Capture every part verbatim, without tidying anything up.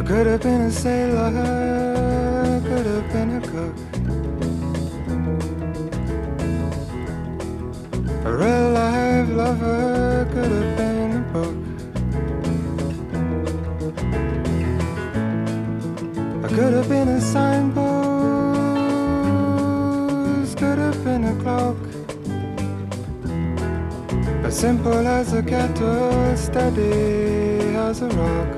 could have been a sailor, could have been a cook, a real life lover, could have been a book. I could have been a signpost, could have been a cloak, as simple as a kettle, steady as a rock.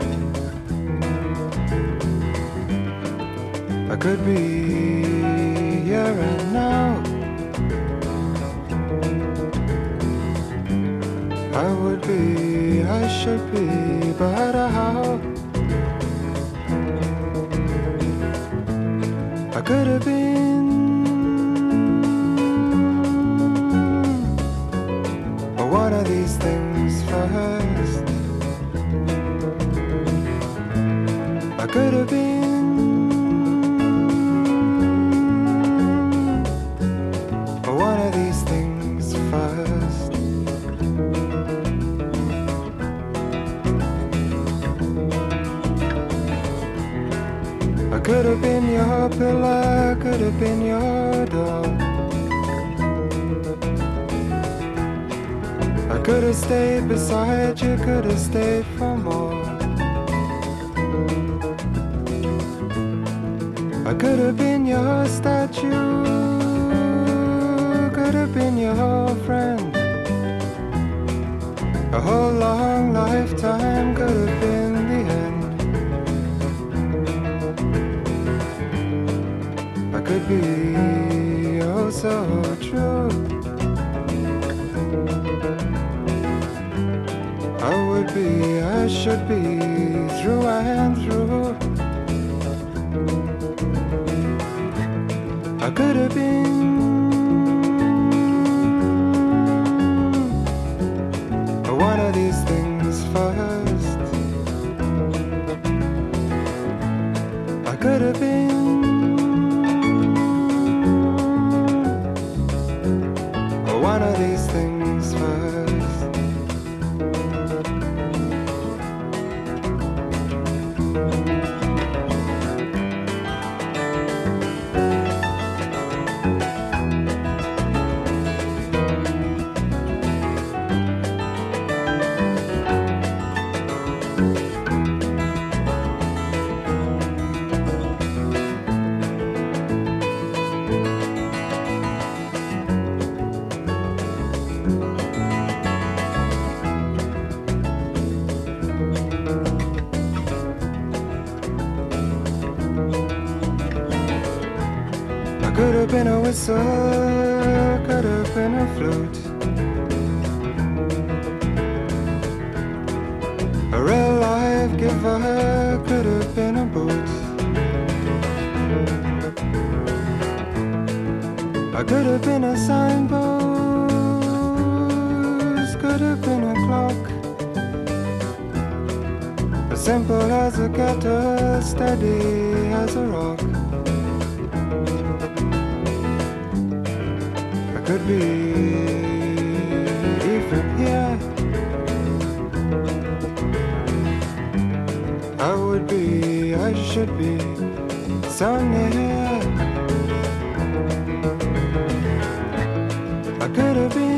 I could be here and now. I would be, I should be, but how? I could have been one of these things first. I could have been one of these things first. I could have been your pillar, could have been your door. I could have stayed beside you, could have stayed for more. I could have been your statue, could have been your friend. A whole long lifetime could have been the end. I could be oh so true. I would be, I should be, through and through. I could have been one of these things first. I could have been one of these things first. Could have been a whistle, could have been a flute, a real life giver, could have been a boot. I could have been a signpost, could have been a clock, as simple as a kettle, steady as a rock. Could be even here. I would be, I should be, so near. I could have been